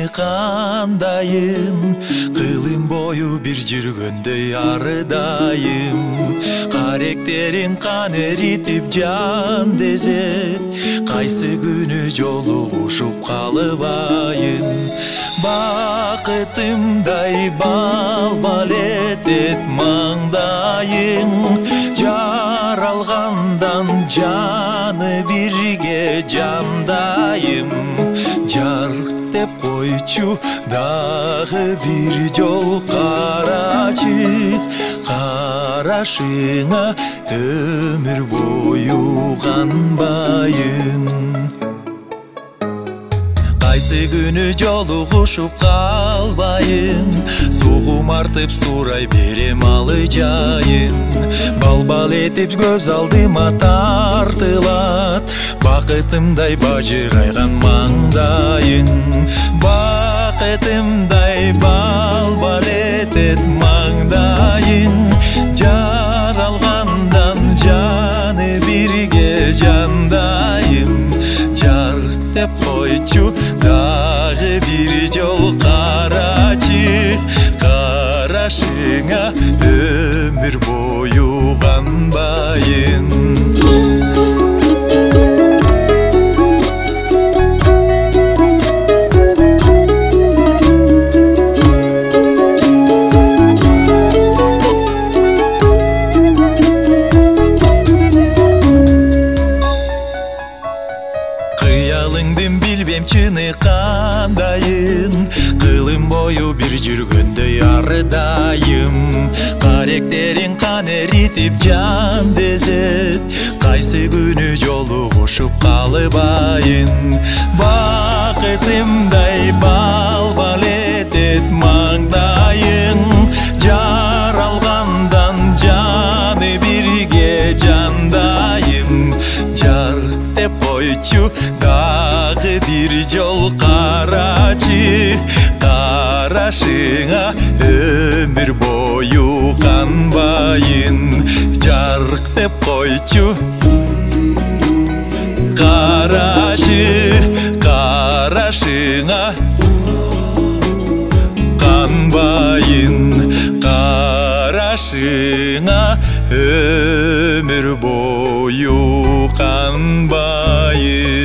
кандайын, кылым бою бир жүргөндөй арыдайым. Каректерин кан эритип жан дезет, кайсы күнү жолугушуп калыбайын. Бакытымдай бал-бал этет маңдайың, жаралгандан жаны бирге жандайым. Жарк деп койчу дагы бир жол карачы, карашыңа өмүр бою канбайын. Кайсы күнү жолугушуп калбайын, сугум артып сурай берем алы жайын. Бал-бал этип көз алдыма тартылат, бакытымдай бажырайган маңдайың. Бакытымдай бал-бал этет маңдайың, жаралгандан жаны бирге жандайым. Жарк деп койчу дагы бир жол карачы, карашыңа өмүр бою канбайын. Кыялыңдын билбем чыны кандайын, кылым бою бир жүргөндөй арыдайым. Каректерин кан эритип жан дезет, кайсы күнү жолугушуп калыбайын. Бакытымдай бал-бал этет маңдайың, жаралгандан жаны бирге жандайым. Жарк деп койчу дагы бир жол карачы, карашыңа өмүр бою канбайын. Жарк деп койчу карачы, карашыңа канбайын. Карашыңа өмүр бою канбайын.